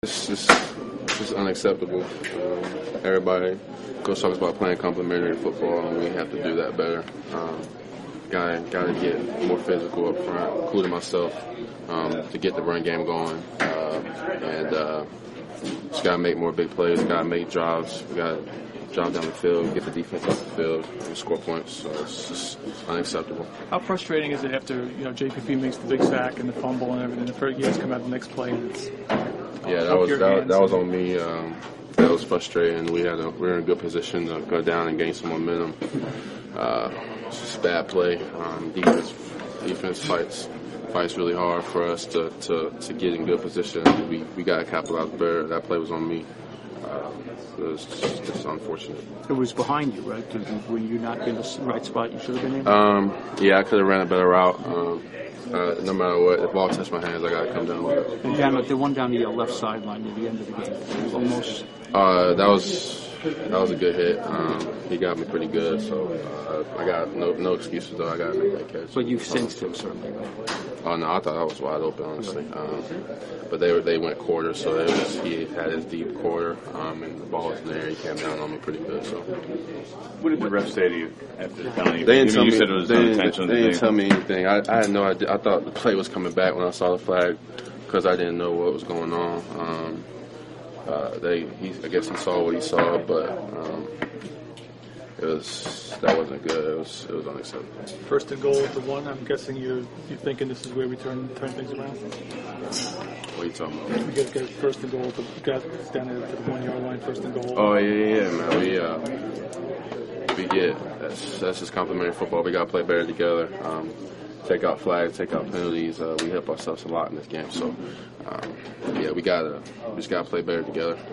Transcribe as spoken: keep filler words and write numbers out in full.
It's just, it's just unacceptable. Um, everybody, Coach talks about playing complementary football, and we have to do that better. Um, gotta, gotta get more physical up front, including myself, um, to get the run game going. Uh, and uh, just gotta make more big plays. Gotta make drives. We gotta drive down the field, get the defense off the field, and score points. So it's just unacceptable. How frustrating is it after you know J P P makes the big sack and the fumble and everything? The first he has to come out the next play. And it's, Yeah, that was that, that was on me. Um, that was frustrating. We had a, we were in a good position to go down and gain some momentum. Uh, it's just a bad play. Um, defense defense fights fights really hard for us to, to, to get in good position. We we got to capitalize better. That play was on me. Uh, it was just, just unfortunate. It was behind you, right? Were you not in the right spot you should have been in? Um, yeah, I could have ran a better route. Um, Uh, no matter what, if the ball touched my hands, I got to come down with it. And down, the one down the left sideline at the end of the game, almost. Uh, that was that was a good hit. Um, he got me pretty good, so uh, I got no no excuses though. I got to make that catch. But you've sensed him certainly. Right? Oh no, I thought I was wide open, honestly. Um, but they were they went quarter, so it was, he had his deep quarter, um, and the ball was in there. He came down on me pretty good. So. What did the ref say to you after the penalty? They didn't tell you me. said it was they didn't, unintentional. they didn't tell me anything. I, I had no idea. I thought the play was coming back when I saw the flag because I didn't know what was going on. Um, uh, they, he, I guess he saw what he saw, but um, it was that wasn't good. It was it was unacceptable. First and goal at the one. I'm guessing you're you're thinking this is where we turn turn things around. What are you talking about? We got, got first and goal. The got down there to the one yard line. First and goal. Oh yeah, yeah, man. We uh, we get that's that's just complimentary football. We got to play better together. Um, take out flags, take out penalties. Uh, we help ourselves a lot in this game. So um, yeah, we gotta we just gotta play better together.